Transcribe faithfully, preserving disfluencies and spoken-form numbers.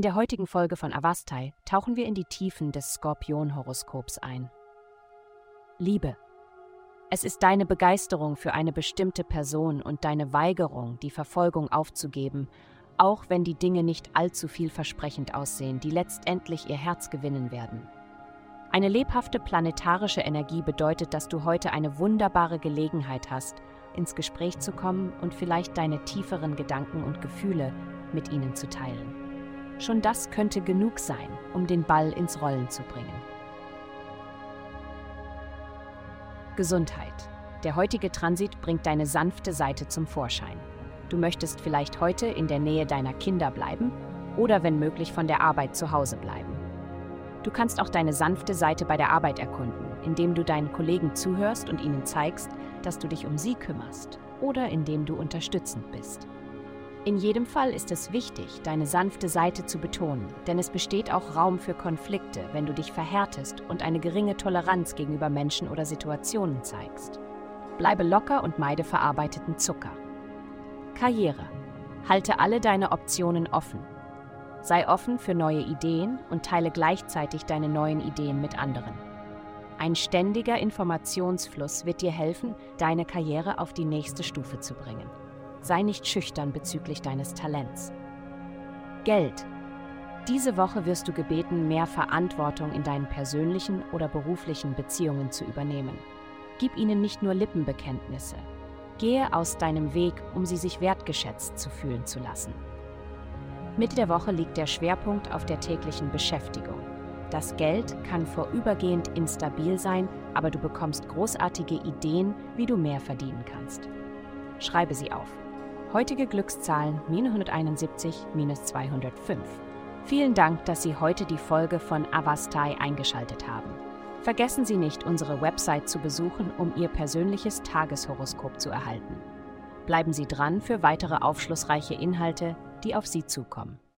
der heutigen Folge von Avastai tauchen wir in die Tiefen des Skorpion-Horoskops ein. Liebe. Es ist deine Begeisterung für eine bestimmte Person und deine Weigerung, die Verfolgung aufzugeben, auch wenn die Dinge nicht allzu vielversprechend aussehen, die letztendlich ihr Herz gewinnen werden. Eine lebhafte planetarische Energie bedeutet, dass du heute eine wunderbare Gelegenheit hast, ins Gespräch zu kommen und vielleicht deine tieferen Gedanken und Gefühle mit ihnen zu teilen. Schon das könnte genug sein, um den Ball ins Rollen zu bringen. Gesundheit. Der heutige Transit bringt deine sanfte Seite zum Vorschein. Du möchtest vielleicht heute in der Nähe deiner Kinder bleiben oder wenn möglich von der Arbeit zu Hause bleiben. Du kannst auch deine sanfte Seite bei der Arbeit erkunden, indem du deinen Kollegen zuhörst und ihnen zeigst, dass du dich um sie kümmerst oder indem du unterstützend bist. In jedem Fall ist es wichtig, deine sanfte Seite zu betonen, denn es besteht auch Raum für Konflikte, wenn du dich verhärtest und eine geringe Toleranz gegenüber Menschen oder Situationen zeigst. Bleibe locker und meide verarbeiteten Zucker. Karriere. Halte alle deine Optionen offen. Sei offen für neue Ideen und teile gleichzeitig deine neuen Ideen mit anderen. Ein ständiger Informationsfluss wird dir helfen, deine Karriere auf die nächste Stufe zu bringen. Sei nicht schüchtern bezüglich deines Talents. Geld. Diese Woche wirst du gebeten, mehr Verantwortung in deinen persönlichen oder beruflichen Beziehungen zu übernehmen. Gib ihnen nicht nur Lippenbekenntnisse. Gehe aus deinem Weg, um sie sich wertgeschätzt zu fühlen zu lassen. Mitte der Woche liegt der Schwerpunkt auf der täglichen Beschäftigung. Das Geld kann vorübergehend instabil sein, aber du bekommst großartige Ideen, wie du mehr verdienen kannst. Schreibe sie auf. Heutige Glückszahlen minus hunderteinundsiebzig, minus zweihundertfünf. Vielen Dank, dass Sie heute die Folge von Avastai eingeschaltet haben. Vergessen Sie nicht, unsere Website zu besuchen, um Ihr persönliches Tageshoroskop zu erhalten. Bleiben Sie dran für weitere aufschlussreiche Inhalte, die auf Sie zukommen.